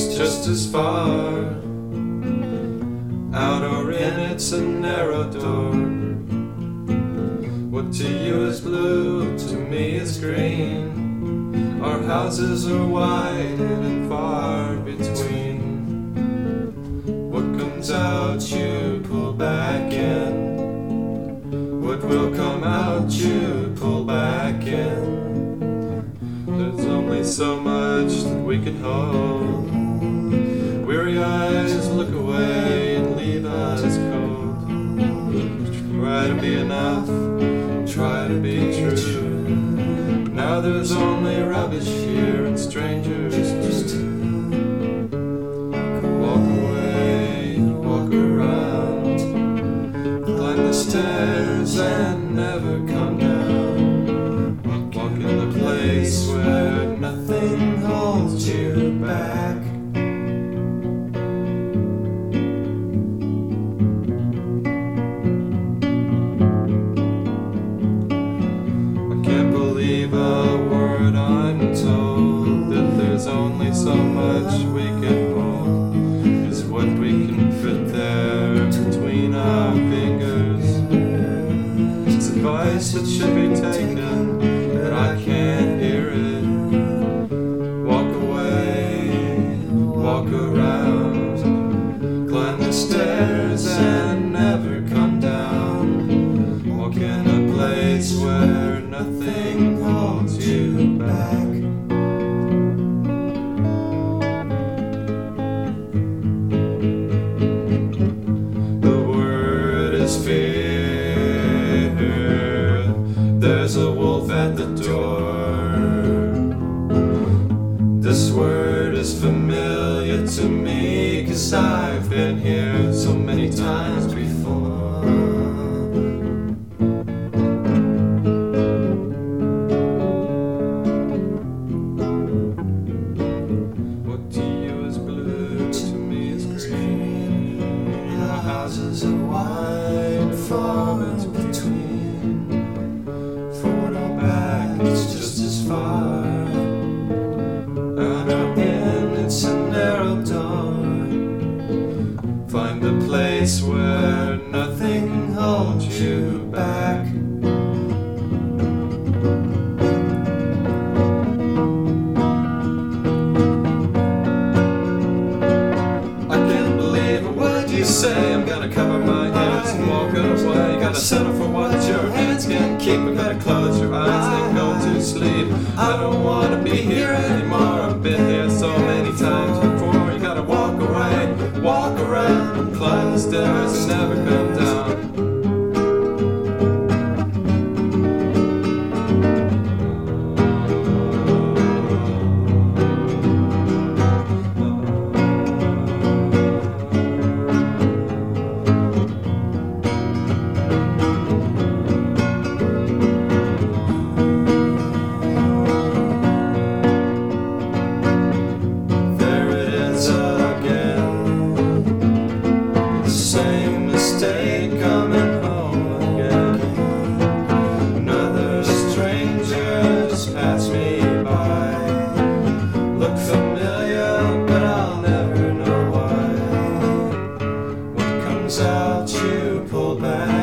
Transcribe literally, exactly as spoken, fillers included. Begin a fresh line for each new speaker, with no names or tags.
it's just as far. Out or in, it's a narrow door. What to you is blue, to me is green. Our houses are wide and far between. What comes out, you pull back in. What will come out, you pull back in. There's only so much that we can hold. Weary eyes look away and leave us cold. Try to be enough, try to be true. Now there's only rubbish here and strangers too. Walk away, walk around, climb the stairs and never come down. Walk in the place where nothing holds you back. A word I'm told that there's only so much we can hold, is what we can fit there between our fingers. It's advice that should be taken, but I can't hear it. Walk away, walk around, climb the stairs and never come down. Walk in a place where nothing holds you back. The word is fear. There's a wolf at the door. This word is familiar to me, 'cause I've been here so many times before. Houses are wide, far in between. Forward or back, it's just as far. Out or in, it's a narrow door. Find a place where nothing holds you back. I can't believe a word you say. I'm gonna cover my ears and walk away. Gotta settle for what your hands can keep. I gotta close your eyes and go to sleep. I don't wanna be here anymore. I've been here so many times before. You gotta walk away, walk around, climb the stairs and never come down. Coming home again. Another stranger just passed me by. Look familiar, but I'll never know why. What comes out, you pull back.